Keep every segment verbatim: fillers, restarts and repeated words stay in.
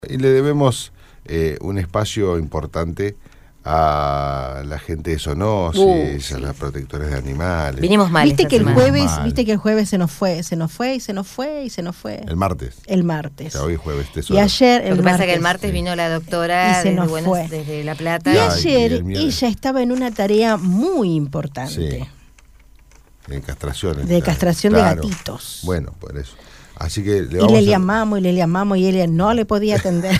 Y le debemos eh, un espacio importante a la gente de Zoonosis, uh, sí. a las protectoras de animales. Vinimos mal. Viste que el semana. jueves, mal. viste que el jueves se nos fue, se nos fue y se nos fue y se nos fue. El martes. El martes. O sea, hoy jueves. Y ayer el Lo que martes. pasa es que el martes sí. vino la doctora Y se desde, nos Buenos, fue. desde La Plata. Y Ya, ayer y el miércoles. ella estaba en una tarea muy importante. Sí. En castraciones. De claro. castración Claro. de gatitos. Bueno, por eso. Así que le Y vamos le a... llamamos y le llamamos y ella no le podía atender.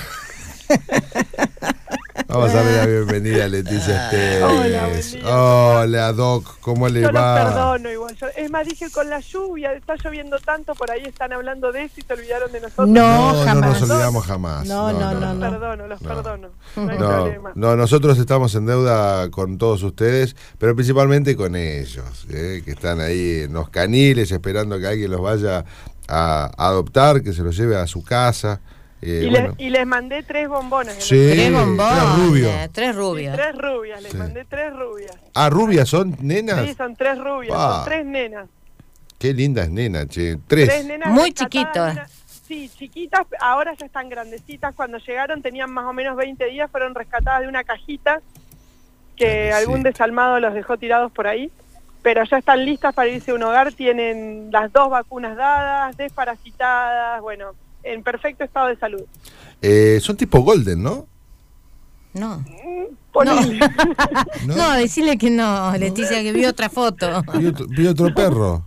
Vamos a darle la bienvenida a Leticia Esteves. Hola, buen día. Hola, Doc, ¿cómo le Yo va? los perdono igual. Yo, es más, dije con la lluvia, está lloviendo tanto, por ahí están hablando de eso y se olvidaron de nosotros. No, No, no jamás. nos olvidamos jamás. No, no, no, Los no. perdono, los No. perdono. No hay No, problema. no, nosotros estamos en deuda con todos ustedes, pero principalmente con ellos, ¿eh? Que están ahí en los caniles esperando que alguien los vaya a adoptar, que se los lleve a su casa. Eh, Y, bueno. les, y les mandé tres bombones. en Sí. el- Tres bombones. tres rubios. Tres Sí, rubios. tres rubias, les Sí. mandé tres rubias. Ah, rubias, ¿son nenas? Sí, son tres rubias, Pa. son tres nenas. Qué lindas nenas, che. Tres. Tres nenas Muy rescatadas chiquitas. de una- Sí, chiquitas, ahora ya están grandecitas. Cuando llegaron tenían más o menos veinte días, fueron rescatadas de una cajita que Grandecita. algún desalmado los dejó tirados por ahí. Pero ya están listas para irse a un hogar, tienen las dos vacunas dadas, desparasitadas, bueno, en perfecto estado de salud. Eh, son tipo golden, ¿no? No. Ponele. ¿No? No, decirle que no, Leticia, que vio otra foto. Vi otro, vi otro perro.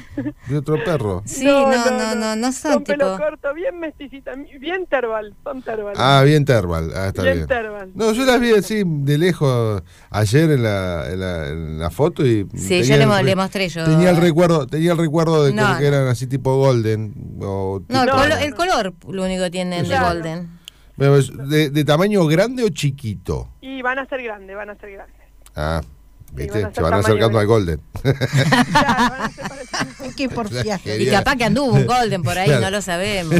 Vi otro perro. Sí, no, no, no, no, son, Son tipo. pelo corto, bien mesticitas, bien terbal, son terbal. Ah, bien Terbal. Ah, está bien, bien. terbal. No, yo las vi así de lejos ayer en la, en la, en la foto y Sí, tenía yo le, el mo- re- le mostré yo. tenía el recuerdo, tenía el recuerdo de No, que no. eran así tipo golden o No, el, No, colo- no, el no. color lo único que tienen de Claro. Golden. Bueno, es de, de tamaño grande o chiquito. Y van a ser grandes, van a ser grandes. Ah, viste, van a ser se van tamaño acercando al grande. golden. Claro, van a ser parecidos. Qué porfiaje. Y Bien. capaz que anduvo un Golden por ahí, Claro. no lo sabemos.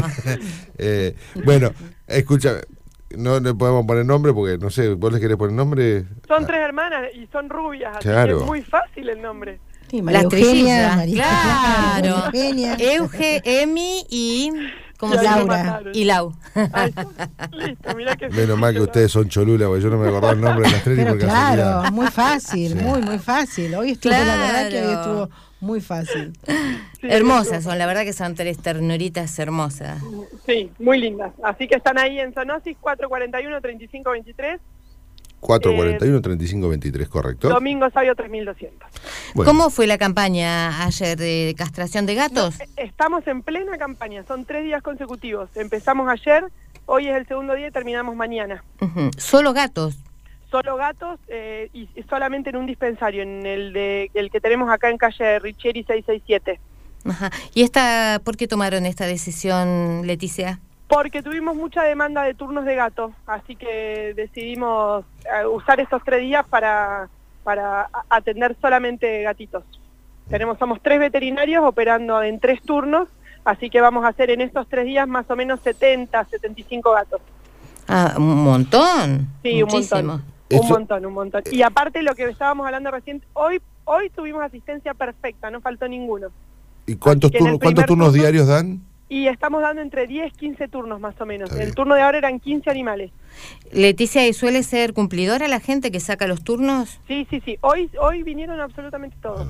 Eh, bueno, escucha, no le podemos poner nombre porque no sé, ¿vos les querés poner nombre? Son tres hermanas y son rubias, así Claro. que es muy fácil el nombre. Sí, María Las Eugenia, trillizas, María claro. María Eugenia. Euge, Emi y. ¿Cómo Y se ahí llama? lo mataron. Y Lau. Ahí está. Listo, mirá que Menos mal que sencillo, ustedes son cholulas, porque yo no me acordaba el nombre de las tres ni Pero por casualidad. claro, muy fácil, Sí. muy, muy fácil. Hoy estuvo, la verdad que hoy Claro. estuvo muy fácil. Sí, Hermosas sí. son, la verdad que son tres ternuritas hermosas. Sí, muy lindas. Así que están ahí en Zoonosis cuatro cuarenta y uno, treinta y cinco veintitrés, cuatro cuarenta y uno, treinta y cinco veintitrés, ¿correcto? Domingo Sabio tres mil doscientos. Bueno, ¿Cómo fue la campaña ayer de castración de gatos? No, eh, estamos en plena campaña, son tres días consecutivos. Empezamos ayer, hoy es el segundo día y terminamos mañana. Ujú. ¿Solo gatos? Solo gatos eh, y y solamente en un dispensario, en el de el que tenemos acá en calle Richieri seiscientos sesenta y siete. Ajá. ¿Y esta, por qué tomaron esta decisión, Leticia? Porque tuvimos mucha demanda de turnos de gato, así que decidimos eh, usar estos tres días para, para a- atender solamente gatitos. Tenemos, somos tres veterinarios operando en tres turnos, así que vamos a hacer en estos tres días más o menos setenta, setenta y cinco gatos. Ah, un montón. Sí, un Muchísimo. montón. Eso- Un montón, un montón. Y aparte lo que estábamos hablando recién, hoy hoy tuvimos asistencia perfecta, no faltó ninguno. ¿y cuántos, así que en el turnos, cuántos primer turnos turno- diarios dan? Y estamos dando entre diez, quince turnos más o menos. Está El bien. turno de ahora eran quince animales. Leticia, ¿y suele ser cumplidora la gente que saca los turnos? Sí, sí, sí. Hoy hoy vinieron absolutamente todos.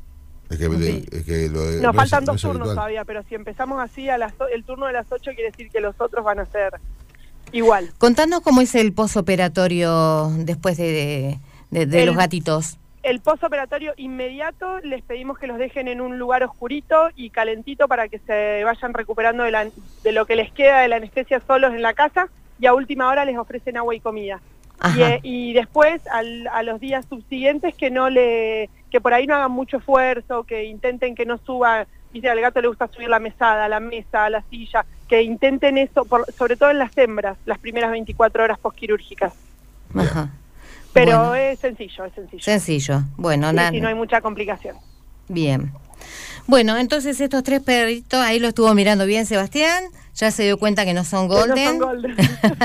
Es que, Sí. es que lo de- Nos no es- faltan no dos es turnos habitual. todavía, pero si empezamos así, a las o- el turno de las ocho quiere decir que los otros van a ser igual. Contanos cómo es el posoperatorio después de, de, de El- los gatitos. El postoperatorio inmediato les pedimos que los dejen en un lugar oscurito y calentito para que se vayan recuperando de, la- de lo que les queda de la anestesia solos en la casa, y a última hora les ofrecen agua y comida. Y, Ajá. eh, y después al- a los días subsiguientes que no le que por ahí no hagan mucho esfuerzo, que intenten que no suba, dice, al gato le gusta subir la mesada, la mesa, la silla, que intenten eso, por, sobre todo en las hembras, las primeras veinticuatro horas postquirúrgicas. Bien. Ajá. Pero Bueno. es sencillo, es sencillo. Sencillo. Bueno, Sí, nada. sí, no hay mucha complicación. Bien. Bueno, entonces estos tres perritos, ahí lo estuvo mirando bien Sebastián, ya se dio cuenta que no son Pero no golden. son golden.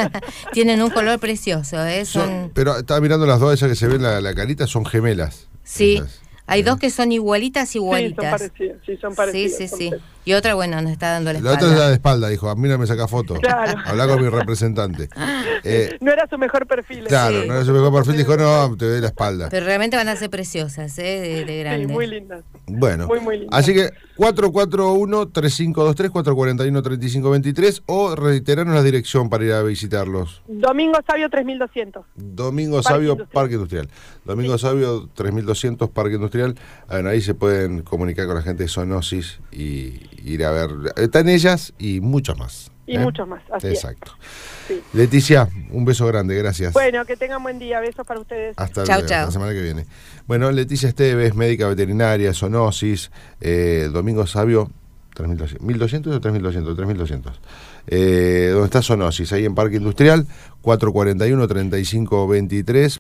Tienen un color precioso, ¿eh? Son- Son, pero estaba mirando las dos, esas que se ven la, la carita, son gemelas. sí. Esas. Hay ¿Eh? dos que son igualitas, igualitas. Sí, son parecidas. Sí, son parecidas, sí, sí, son sí. parecidas. Y otra, bueno, nos está dando la La espalda. otra es la de espalda, dijo, a mí no me saca foto. Claro. Habla con mi representante. Eh, No era su mejor perfil. claro, Sí. no era su mejor perfil, dijo, no, te doy la espalda. Pero realmente van a ser preciosas, ¿eh? De, de Sí, grandes. muy lindas. Bueno, Muy, muy linda. así que cuatro cuatro uno, tres cinco dos tres, cuatro cuatro uno, tres cinco dos tres o reiterarnos la dirección para ir a visitarlos. Domingo Sabio tres mil doscientos. Domingo Parque Sabio, Industrial. Parque Industrial. Domingo Sabio, tres mil doscientos, Parque Industrial. Bueno, ahí se pueden comunicar con la gente de Zoonosis y ir a ver. Están ellas y muchos más. Y ¿eh? muchos más, así es. Exacto. Sí. Leticia, un beso grande, gracias. Bueno, que tengan buen día. Besos para ustedes. Hasta Chau, luego, chau. la semana que viene. Bueno, Leticia Esteves, médica veterinaria, Zoonosis, eh, Domingo Sabio, tres mil doscientos, mil doscientos o tres mil doscientos, tres mil doscientos. Eh, ¿Dónde está Zoonosis? Ahí en Parque Industrial, cuatro cuatro uno, tres cinco dos tres.